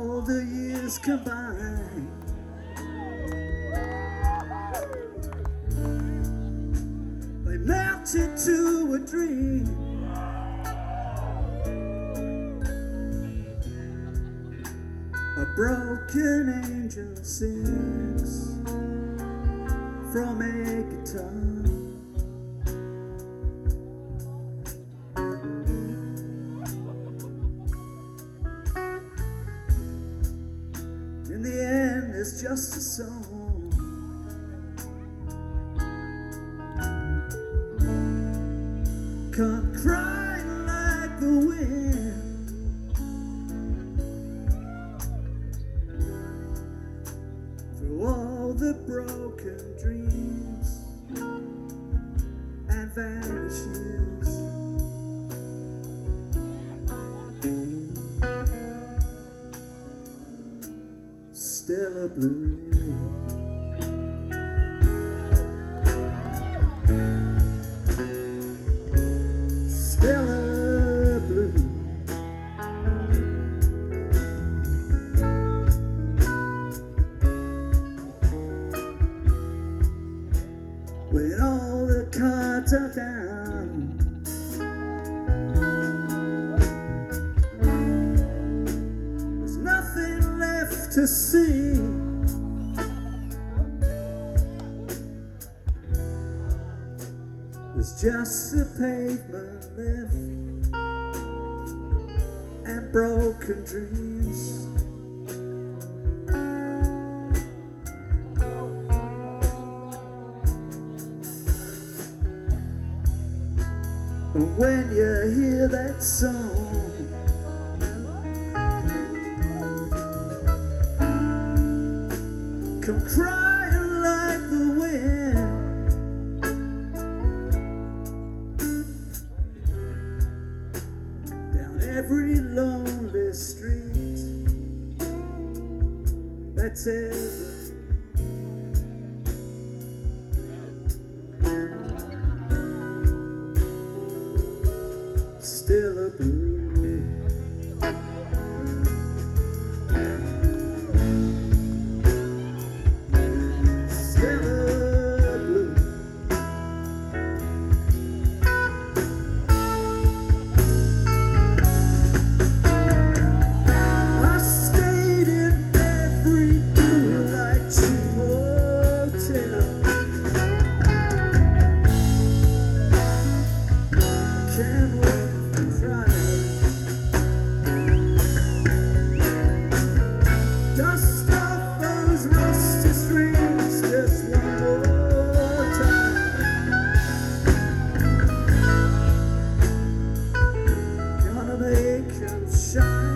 all the years combined. They melted to a dream. A broken angel sings from a guitar. In the end, it's just a song. Come crying like the wind. Through all the broken dreams and vanishes. Still a blue. Still a blue. When all the cards are down, there's nothing left to see. There's just the pavement left and broken dreams. And when you hear that song, come crying like the wind. Down every lonely street that's ever. Still a blue. Still a blue. I stayed in every blue light cheap hotel. Can't wait to try. Dust off those rusty strings just one more time. Gonna make 'em shine.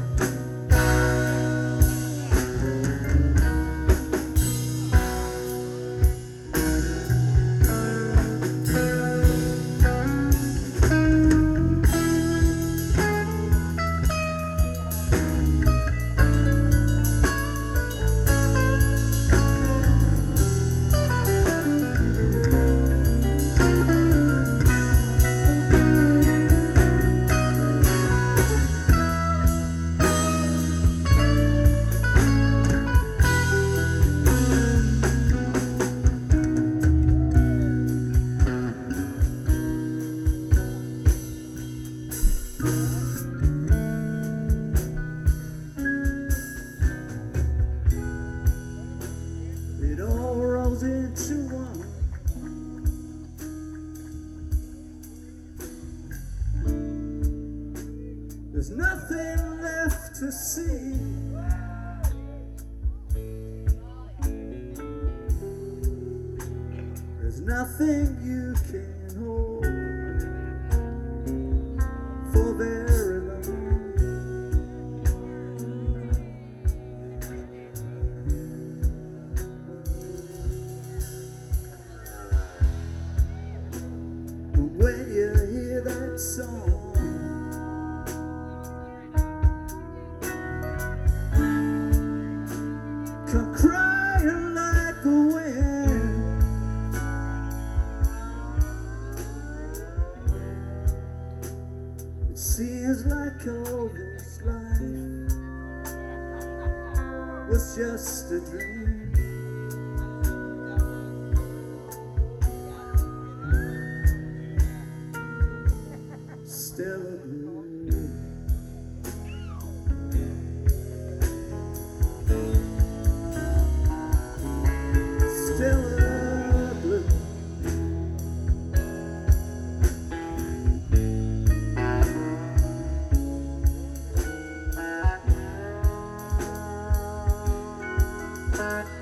It all rolls into one. There's nothing left to see. There's nothing you can hold for very long. When you hear that song, come crying like the wind. It seems like all this life was just a dream. Stella Blue. Stella Blue. Stella